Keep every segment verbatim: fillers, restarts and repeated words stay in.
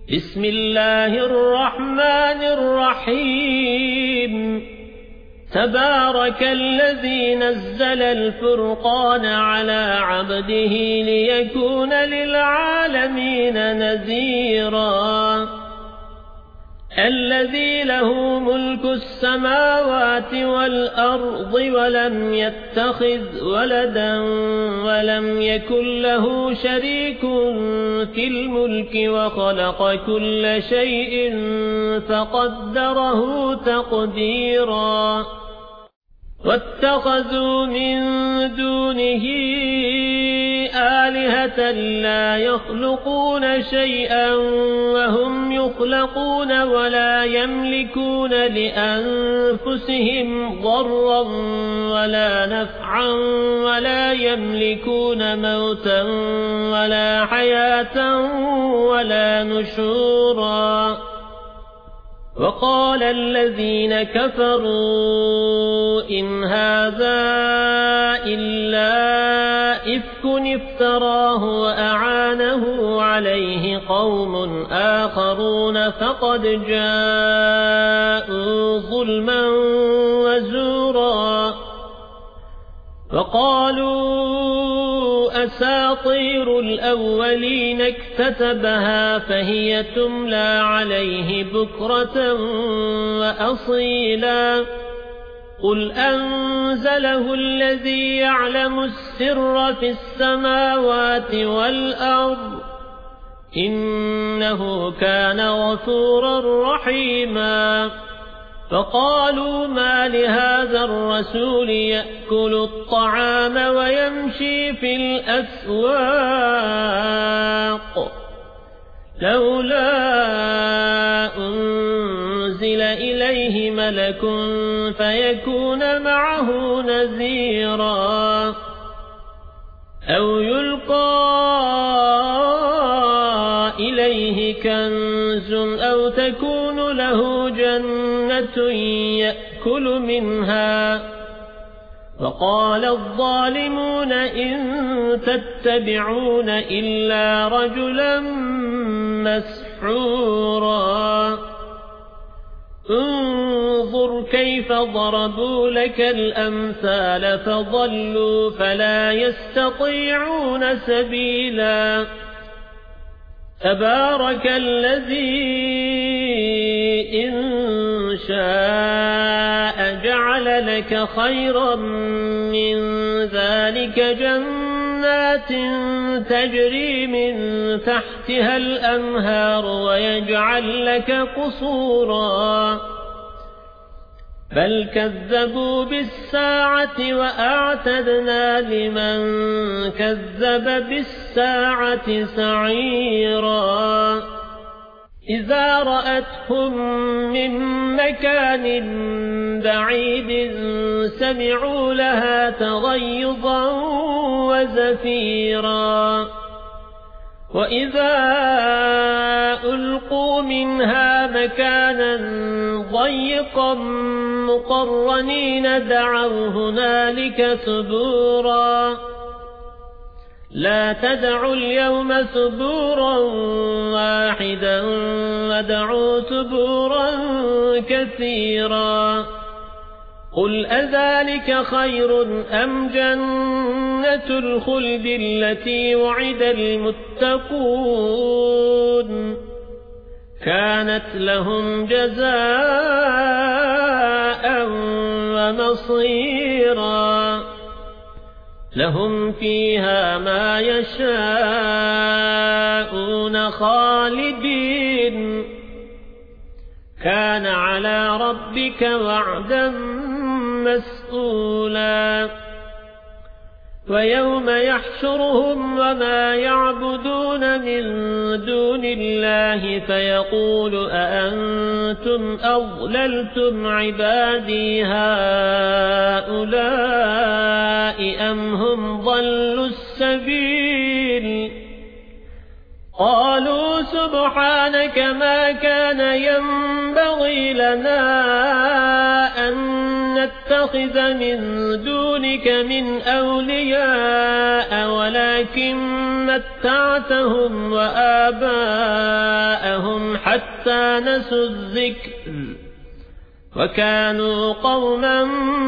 بسم الله الرحمن الرحيم تبارك الذي نزل الفرقان على عبده ليكون للعالمين نذيرا الذي له ملك السماوات والأرض ولم يتخذ ولدا ولم يكن له شريك في الملك وخلق كل شيء فقدره تقديرا واتخذوا من دونه آلهة لا يخلقون شيئا وهم يخلقون ولا يملكون لأنفسهم ضرا ولا نفعا ولا يملكون موتا ولا حياة ولا نشورا وقال الذين كفروا إن هذا إلا إفك افتراه وأعانه عليه قوم آخرون فقد جاءوا ظلما وزورا وقالوا أساطير الأولين اكتتبها فهي تملى عليه بكرة وأصيلا قل أنزله الذي يعلم السر في السماوات والأرض إنه كان غفورا رحيما فقالوا ما لهذا الرسول يأكل الطعام ويمشي في الأسواق لولا أنزل إليه ملك فيكون معه نذيرا أو يلقى إليه كنز أو تكون له جنة يأكل منها وقال الظالمون إن تتبعون إلا رجلا مسحورا انظر كيف ضربوا لك الأمثال فضلوا فلا يستطيعون سبيلا تبارك الذي إن شاء جعل لك خيرا من ذلك جنات تجري من تحتها الأنهار ويجعل لك قصورا بل كذبوا بالساعة وأعتدنا لمن كذب بالساعة سعيرا إذا رأتهم من مكان بعيد سمعوا لها تغيظا وزفيرا وإذا ألقوا منها مكانا ضيقا مقرنين دعوا هنالك ثبورا لا تدعوا اليوم ثبورا واحدا ودعوا ثبورا كثيرا قل أذلك خير أم جنة الخلد التي وعد المتقون كانت لهم جزاء ومصيرا لهم فيها ما يشاءون خالدين كان على ربك وعدا مسئولا ويوم يحشرهم وما يعبدون من دون الله فيقول أأنتم أضللتم عبادي هؤلاء أم هم ضلوا السبيل قالوا سبحانك ما كان ينبغي لنا أن نتخذ من دونك من أولياء ولكن متعتهم وآباءهم حتى نسوا الذكر وكانوا قوما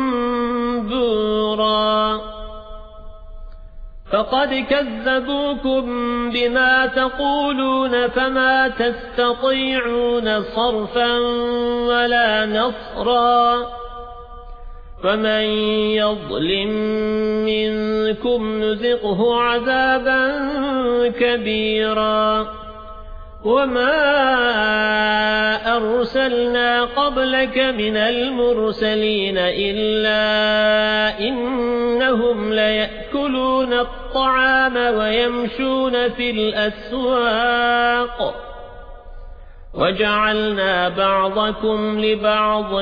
بورا فقد كذبوكم بما تقولون فما تستطيعون صرفا ولا نصرا فمن يظلم منكم نذقه عذابا كبيرا وما أرسلنا قبلك من المرسلين إلا إنهم ليأكلون الطعام ويمشون في الأسواق وجعلنا بعضكم لبعض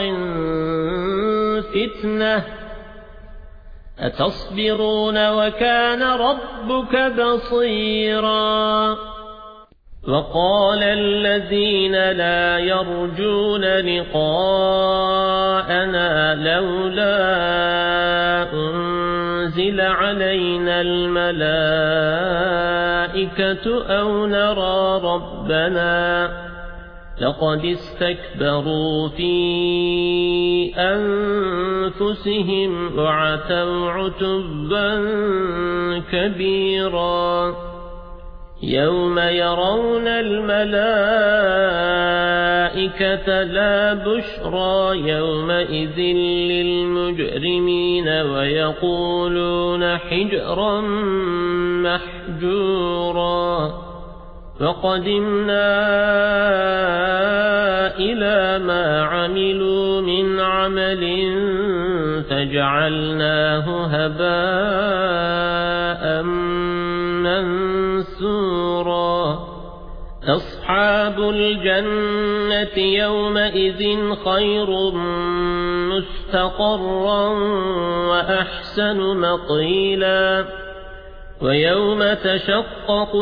فتنة أتصبرون وكان ربك بصيرا وقال الذين لا يرجون لقاءنا لولا أنزل علينا الملائكة أو نرى ربنا لقد استكبروا في أنفسهم وعتوا عتبا كبيرا يوم يرون الملائكة لا بشرى يومئذ للمجرمين ويقولون حجرا محجورا وقدمنا إلى ما عملوا من عمل فجعلناه هباء منثورا أصحاب الجنة يومئذ خير مستقرا وأحسن مقيلا ويوم تشقق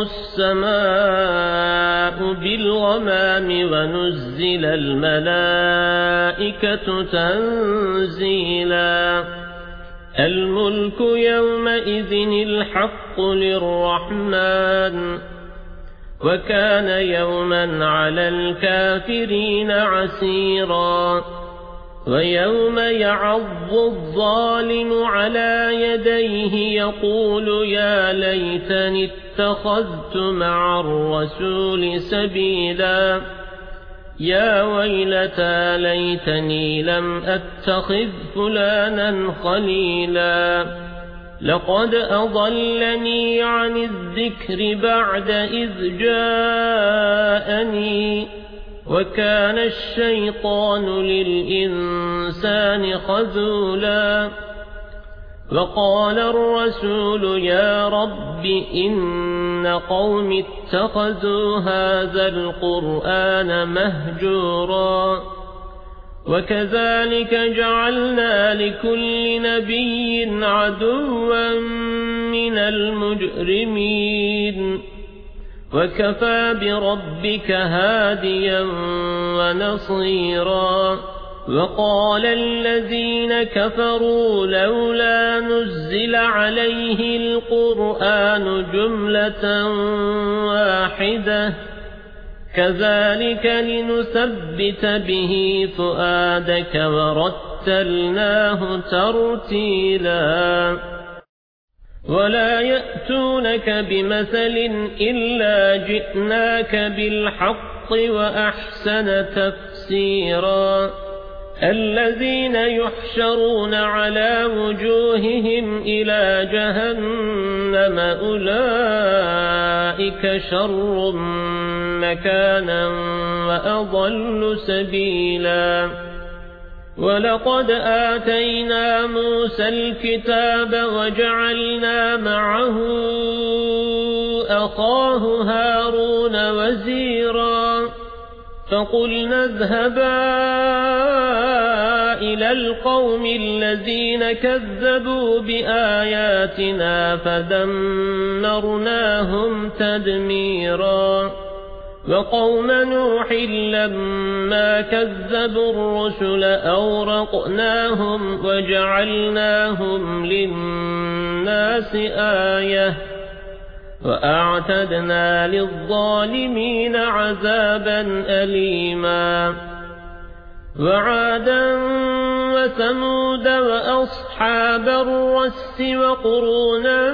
السماء بالغمام ونزل الملائكة تنزيلا الملك يومئذ الحق للرحمن وكان يوما على الكافرين عسيرا ويوم يعض الظالم على يديه يقول يا ليتني اتخذت مع الرسول سبيلا يا ويلتى ليتني لم أتخذ فلانا خليلا لقد أضلني عن الذكر بعد إذ جاءني وكان الشيطان للإنسان خذولا وقال الرسول يا رب إن قوم اتخذوا هذا القرآن مهجورا وكذلك جعلنا لكل نبي عدوا من المجرمين وكفى بربك هاديا ونصيرا وقال الذين كفروا لولا نزل عليه القرآن جملة واحدة كذلك لنثبت به فؤادك ورتلناه ترتيلا ولا يأتونك بمثل إلا جئناك بالحق وأحسن تفسيرا الذين يحشرون على وجوههم إلى جهنم أولئك شر مكانا وأضل سبيلا ولقد آتينا موسى الكتاب وجعلنا معه أخاه هارون وزيرا فقلنا اذهبا إلى القوم الذين كذبوا بآياتنا فدمرناهم تدميرا وقوم نوح لما كذبوا الرسل أورقناهم وجعلناهم للناس آية وأعتدنا للظالمين عذابا أليما وعادا وثمود وأصحاب الرس وقرونا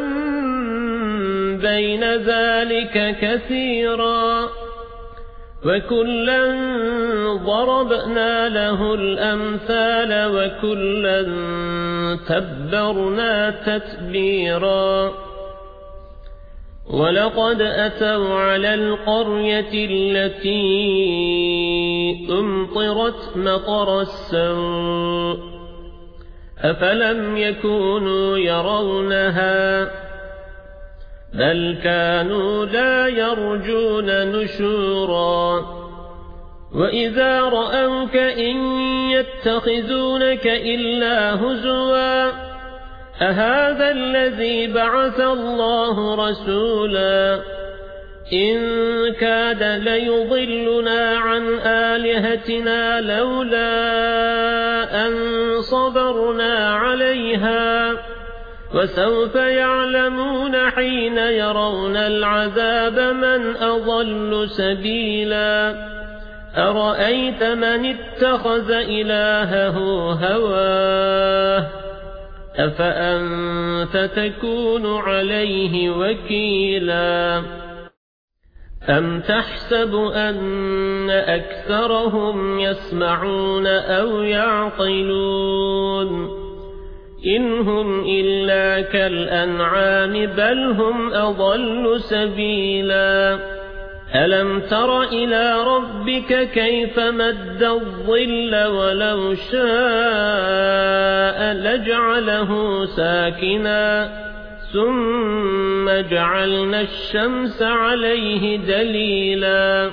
بين ذلك كثيرا وكلا ضربنا له الأمثال وكلا تبرنا تتبيرا ولقد أتوا على القرية التي أمطرت مطر السوء أفلم يكونوا يرونها بل كانوا لا يرجون نشورا وإذا رأوك إن يتخذونك إلا هزوا أهذا الذي بعث الله رسولا إن كاد ليضلنا عن آلهتنا لولا أن صبرنا عليها وسوف يعلمون حين يرون العذاب من أضل سبيلا أرأيت من اتخذ إلهه هواه أفأنت تكون عليه وكيلا أم تحسب أن أكثرهم يسمعون أو يعقلون إن هم إلا كالأنعام بل هم أضل سبيلا ألم تر إلى ربك كيف مد الظل ولو شاء لجعله ساكنا ثم جعلنا الشمس عليه دليلا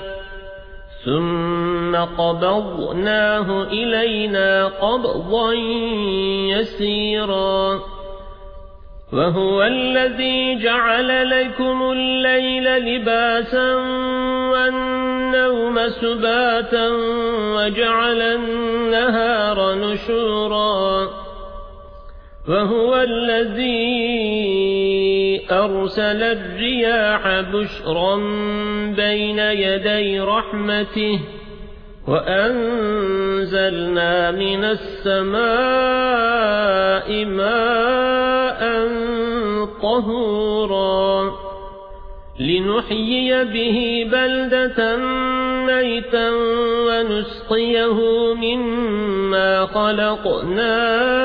ثم قبضناه إلينا قبضا يسيرا وهو الذي جعل لكم الليل لباسا والنوم سباتا وجعل النهار نشورا وهو الذي أرسل الرياح بشرا بين يدي رحمته وأنزلنا من السماء ماء طهورا لنحيي به بلدة ميتا ونسقيه مما خلقنا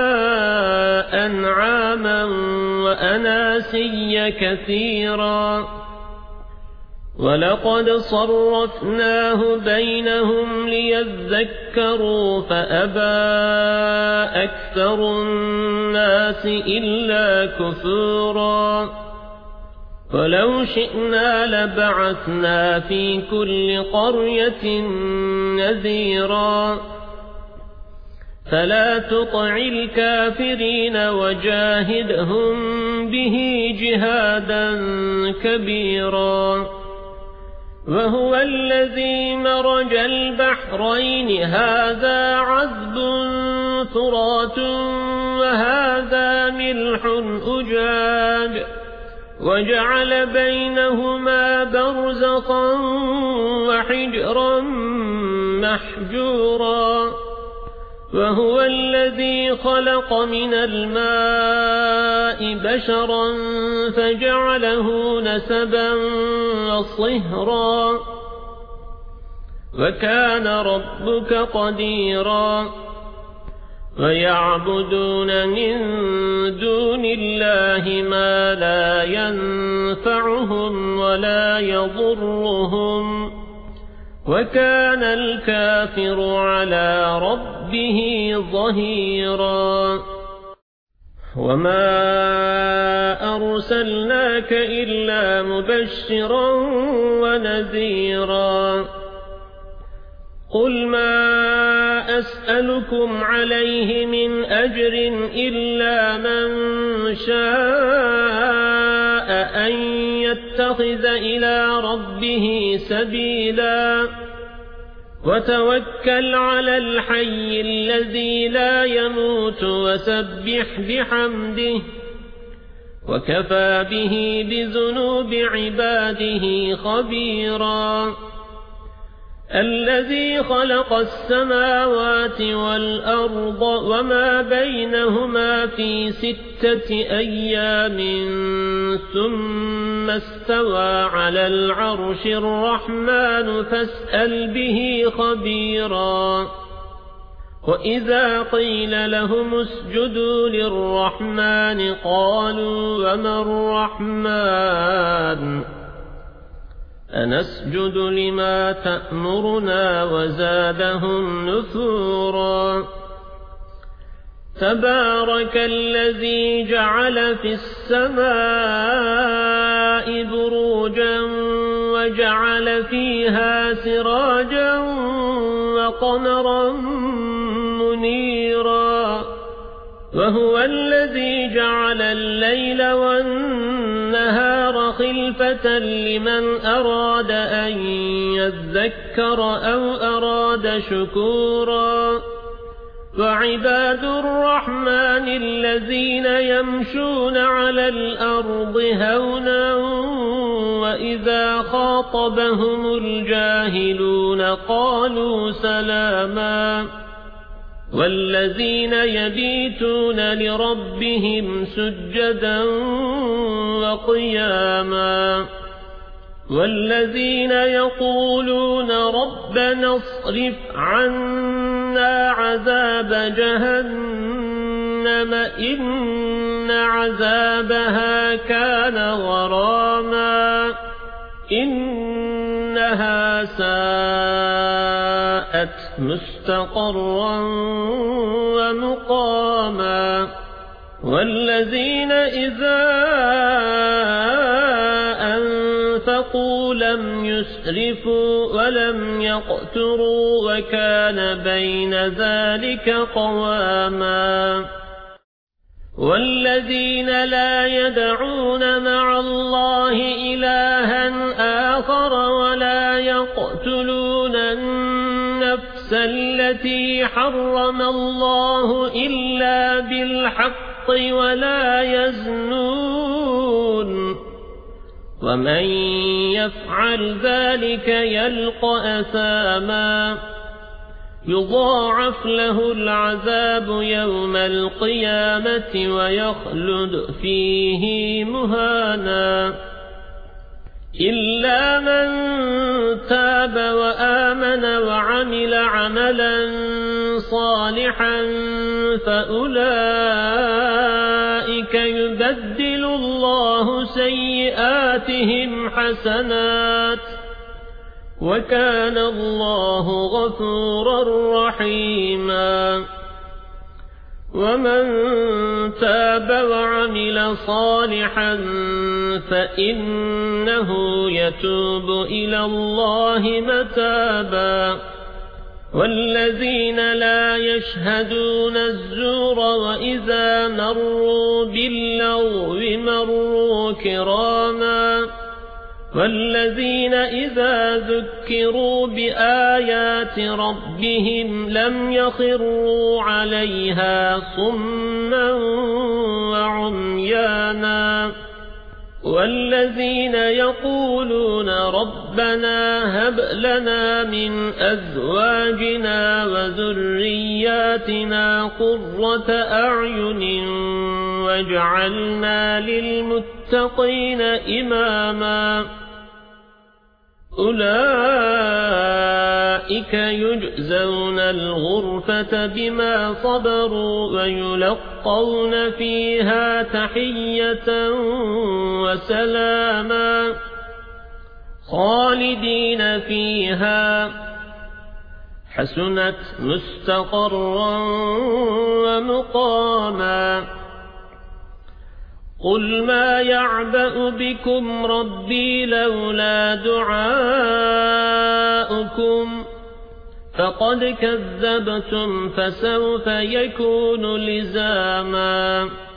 أنعاما وأناسيا كثيرا ولقد صرفناه بينهم ليذكروا فأبى أكثر الناس إلا كفورا ولو شئنا لبعثنا في كل قرية نذيرا فلا تطع الكافرين وجاهدهم به جهادا كبيرا وهو الذي مرج البحرين هذا عذب فرات وهذا ملح أجاج وجعل بينهما برزخا وحجرا محجورا وهو الذي خلق من الماء بشرا فجعله نسبا وصهرا وكان ربك قديرا ويعبدون من دون الله ما لا ينفعهم ولا يضرهم وكان الكافر على ربه ظهيرا وما أرسلناك إلا مبشرا ونذيرا قل ما أسألكم عليه من أجر إلا من شاء أن يتخذ إلى ربه سبيلا وتوكل على الحي الذي لا يموت وسبح بحمده وكفى به بذنوب عباده خبيرا الذي خلق السماوات والأرض وما بينهما في ستة أيام ثم استوى على العرش الرحمن فاسأل به خبيرا وإذا قيل لهم اسجدوا للرحمن قالوا وما الرحمن أنسجد لما تأمرنا وزادهم نفورا تبارك الذي جعل في السماء بروجا وجعل فيها سراجا وقمرا منيرا وهو الذي جعل الليل والنهار خلفة لمن أراد أن يذكر أو أراد شكورا وعباد الرحمن الذين يمشون على الأرض هونا وإذا خاطبهم الجاهلون قالوا سلاما والذين يبيتون لربهم سجدا وقياما والذين يقولون ربنا اصرف عنا عذاب جهنم إن عذابها كان غراما إنها ساءت مستقرا ومقاما والذين إذا أنفقوا لم يسرفوا ولم يقتروا وكان بين ذلك قواما والذين لا يدعون مع الله إلها آخر ولا يقتلون النفس التي حرم الله إلا بالحق ولا يزنون ومن يفعل ذلك يلقى أثاما يضاعف له العذاب يوم القيامة ويخلد فيه مهانا إلا من تاب وآمن وعمل عملا صالحا فأولئك يبدل الله سيئاتهم حسنات وكان الله غفورا رحيما ومن تاب وعمل صالحا فإنه يتوب إلى الله متابا والذين لا يشهدون الزور وإذا مروا باللغو مروا كراما والذين إذا ذكروا بآيات ربهم لم يخروا عليها صما وعميانا والذين يقولون ربنا هب لنا من أزواجنا وذرياتنا قرة أعين واجعلنا للمتقين إماما أولئك يجزون الغرفة بما صبروا ويلقون فيها تحية وسلاما خالدين فيها حسنت مستقرا ومقاما قل ما يعبأ بكم ربي لولا دعاؤكم فقد كذبتم فسوف يكون لزاما